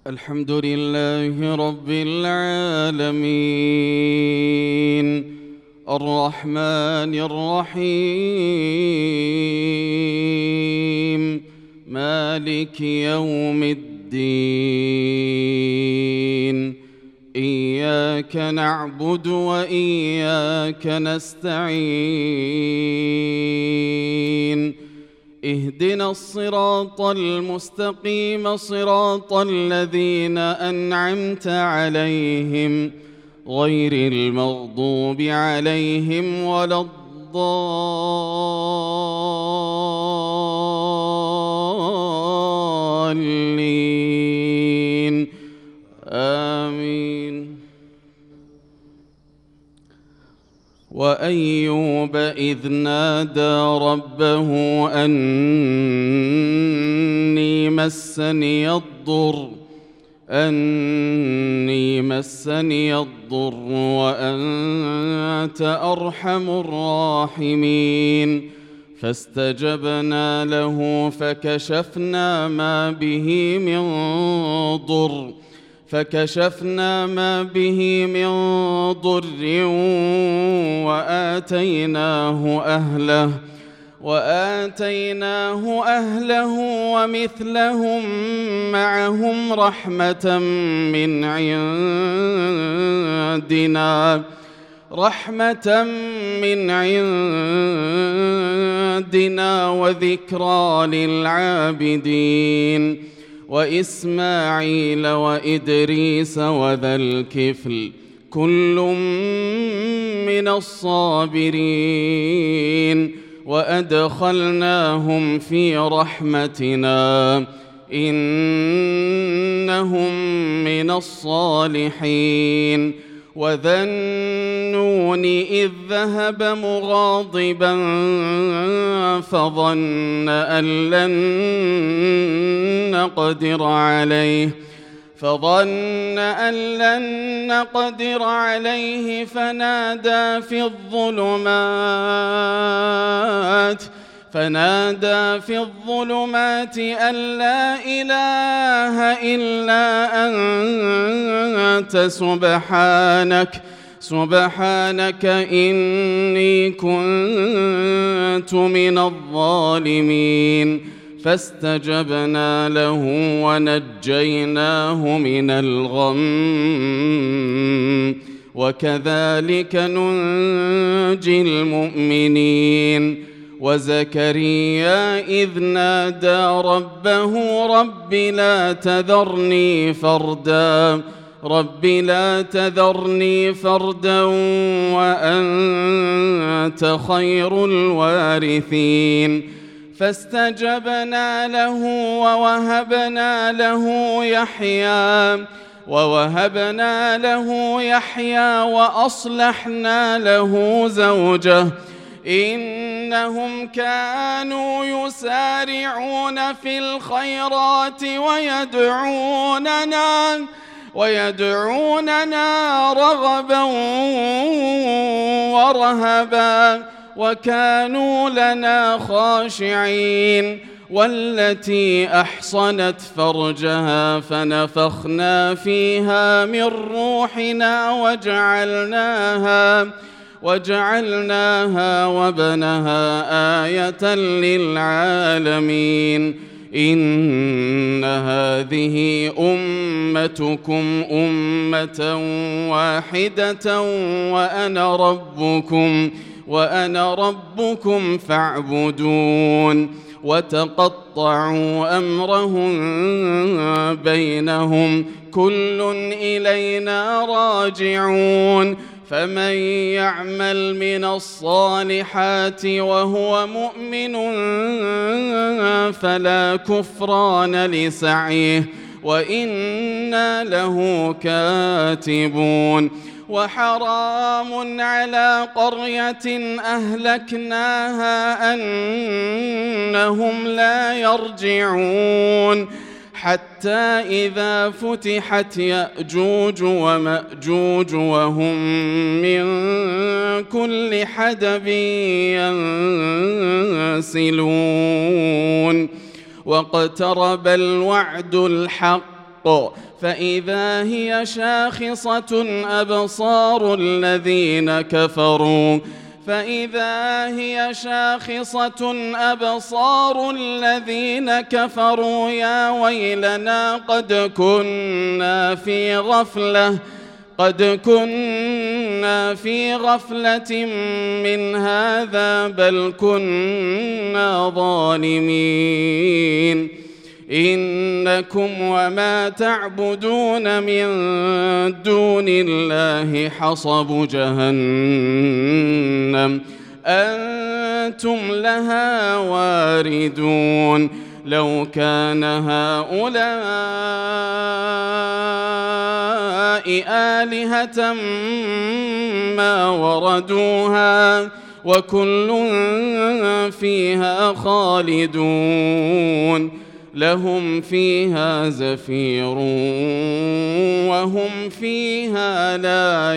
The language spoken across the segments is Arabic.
الحمد لله رب العالمين الرحمن الرحيم مالك يوم الدين إياك نعبد وإياك نستعين اهدنا الصراط المستقيم صراط الذين أنعمت عليهم غير المغضوب عليهم ولا الضالين آمين. وأيوب إذ نادى ربه أني مسني الضر وأنت أرحم الراحمين فاستجبنا له فكشفنا ما به من ضر وآتيناه أهله ومثلهم معهم رحمة من عندنا وذكرى للعابدين وإسماعيل وإدريس وذا الكفل كل من الصابرين وأدخلناهم في رحمتنا إنهم من الصالحين. وذا النون إذ ذهب مغاضبا فظن أن لن نقدر عليه فنادى في الظلمات أن لا إله إلا أنت سبحانك إني كنت من الظالمين فاستجبنا له ونجيناه من الغم وكذلك ننجي المؤمنين. وزكريا إذ نادى ربه رب لا تذرني فردا وأنت خير الوارثين فاستجبنا له ووهبنا له يحيى وأصلحنا له زوجه إنهم كانوا يسارعون في الخيرات ويدعوننا رغبا ورهبا وكانوا لنا خاشعين. والتي أحصنت فرجها فنفخنا فيها من روحنا وجعلناها وابنها آية للعالمين. إن هذه أمتكم أمة واحدة وأنا ربكم فاعبدون. وتقطعوا أمرهم بينهم كل إلينا راجعون. فمن يعمل من الصالحات وهو مؤمن فلا كفران لسعيه وإنا له كاتبون. وحرام على قرية أهلكناها أنهم لا يرجعون حتى إذا فتحت يأجوج ومأجوج وهم من كل حدب ينسلون واقترب الوعد الحق فإذا هي شاخصة أبصار الذين كفروا يا ويلنا قد كنا في غفلة من هذا بل كنا ظالمين إنكم وما تعبدون من دون الله حصب جهنم أنتم لها واردون لو كان هؤلاء آلهة ما وردوها وكل فيها خالدون لهم فيها زفير وهم فيها لا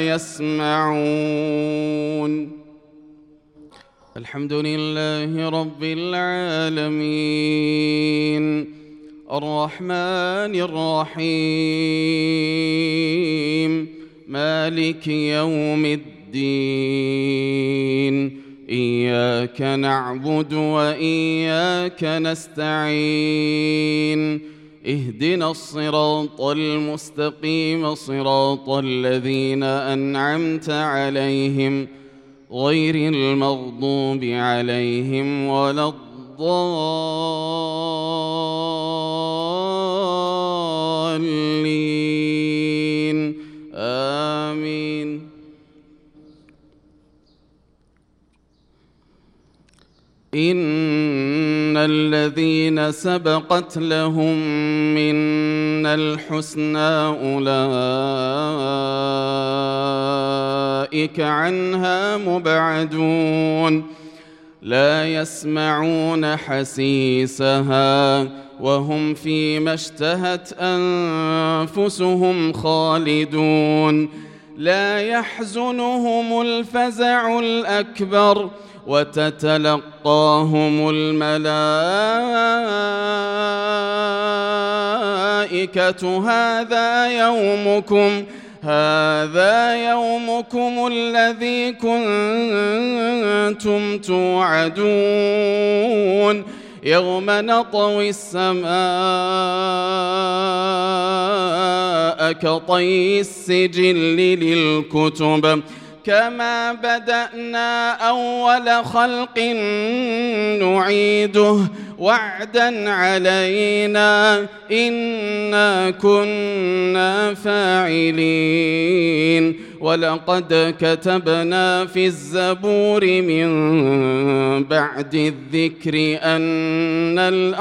يسمعون. الحمد لله رب العالمين الرحمن الرحيم مالك يوم الدين إياك نعبد وإياك نستعين اهدنا الصراط المستقيم صراط الذين أنعمت عليهم غير المغضوب عليهم ولا الضالين آمين. إن الذين سبقت لهم منا الحسنى أولئك عنها مبعدون لا يسمعون حسيسها وهم فيما اشتهت أنفسهم خالدون لا يحزنهم الفزع الأكبر وتتلقاهم الملائكة هذا يومكم الذي كنتم توعدون يوم نطوي السماء كطي السجل للكتب كما بدأنا أول خلق نعيده وعدا علينا إنا كنا فاعلين ولقد كتبنا في الزبور من بعد الذكر أن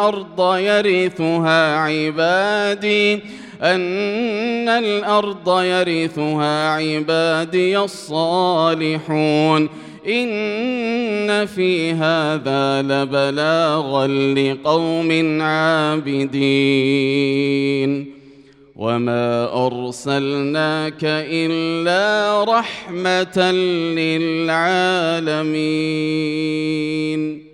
الأرض يرثها عبادي الصالحون إن في هذا لبلاغا لقوم عابدين وما أرسلناك إلا رحمة للعالمين.